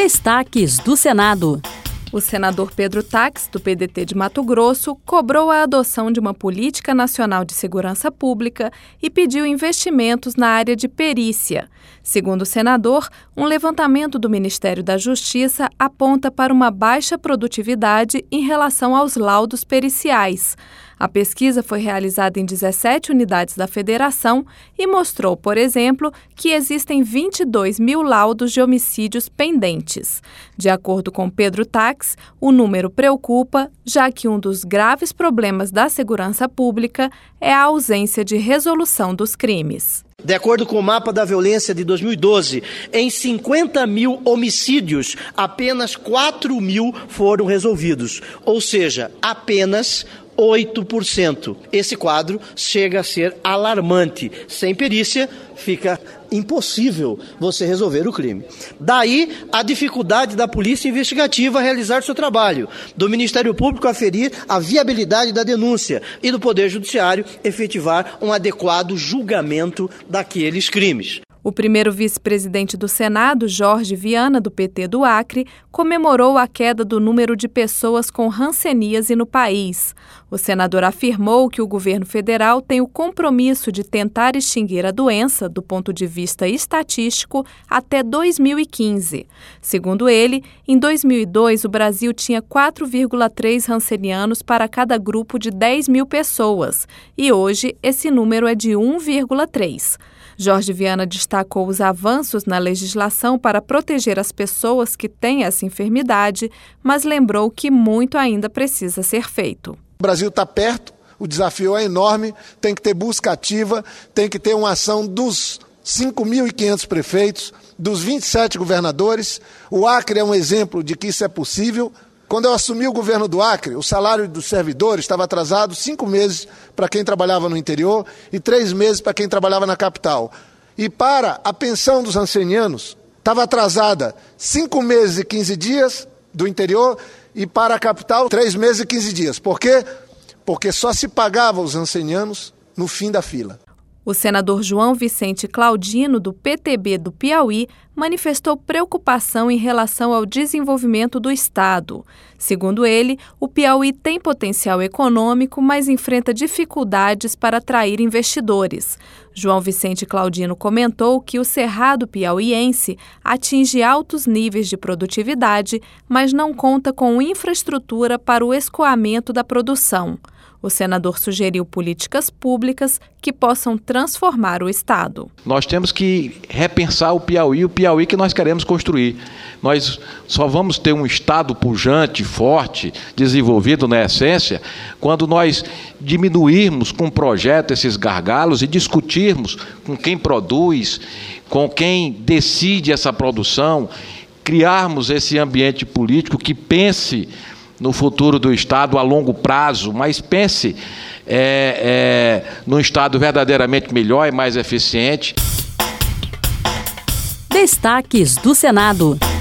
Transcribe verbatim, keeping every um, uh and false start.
Destaques do Senado. O senador Pedro Taques, do P D T de Mato Grosso, cobrou a adoção de uma política nacional de segurança pública e pediu investimentos na área de perícia. Segundo o senador, um levantamento do Ministério da Justiça aponta para uma baixa produtividade em relação aos laudos periciais. A pesquisa foi realizada em dezessete unidades da federação e mostrou, por exemplo, que existem vinte e dois mil laudos de homicídios pendentes. De acordo com Pedro Taques, o número preocupa, já que um dos graves problemas da segurança pública é a ausência de resolução dos crimes. De acordo com o mapa da violência de dois mil e doze, em cinquenta mil homicídios, apenas quatro mil foram resolvidos, ou seja, apenas oito por cento. Esse quadro chega a ser alarmante. Sem perícia, fica impossível você resolver o crime. Daí a dificuldade da Polícia Investigativa a realizar seu trabalho, do Ministério Público aferir a viabilidade da denúncia e do Poder Judiciário efetivar um adequado julgamento daqueles crimes. O primeiro vice-presidente do Senado, Jorge Viana, do P T do Acre, comemorou a queda do número de pessoas com hanseníase no país. O senador afirmou que o governo federal tem o compromisso de tentar extinguir a doença, do ponto de vista estatístico, até dois mil e quinze. Segundo ele, em dois mil e dois o Brasil tinha quatro vírgula três hansenianos para cada grupo de dez mil pessoas, e hoje esse número é de um vírgula três. Jorge Viana destacou os avanços na legislação para proteger as pessoas que têm essa enfermidade, mas lembrou que muito ainda precisa ser feito. O Brasil está perto, o desafio é enorme, tem que ter busca ativa, tem que ter uma ação dos cinco mil e quinhentos prefeitos, dos vinte e sete governadores. O Acre é um exemplo de que isso é possível. Quando eu assumi o governo do Acre, o salário dos servidores estava atrasado cinco meses para quem trabalhava no interior e três meses para quem trabalhava na capital. E para a pensão dos hansenianos, estava atrasada cinco meses e quinze dias do interior e para a capital, três meses e quinze dias. Por quê? Porque só se pagava os hansenianos no fim da fila. O senador João Vicente Claudino, do P T B do Piauí, manifestou preocupação em relação ao desenvolvimento do Estado. Segundo ele, o Piauí tem potencial econômico, mas enfrenta dificuldades para atrair investidores. João Vicente Claudino comentou que o cerrado piauiense atinge altos níveis de produtividade, mas não conta com infraestrutura para o escoamento da produção. O senador sugeriu políticas públicas que possam transformar o Estado. Nós temos que repensar o Piauí, o Piauí que nós queremos construir. Nós só vamos ter um Estado pujante, forte, desenvolvido na essência, quando nós diminuirmos com o projeto esses gargalos e discutirmos com quem produz, com quem decide essa produção, criarmos esse ambiente político que pense no futuro do Estado a longo prazo, mas pense é, é, num Estado verdadeiramente melhor e mais eficiente. Destaques do Senado.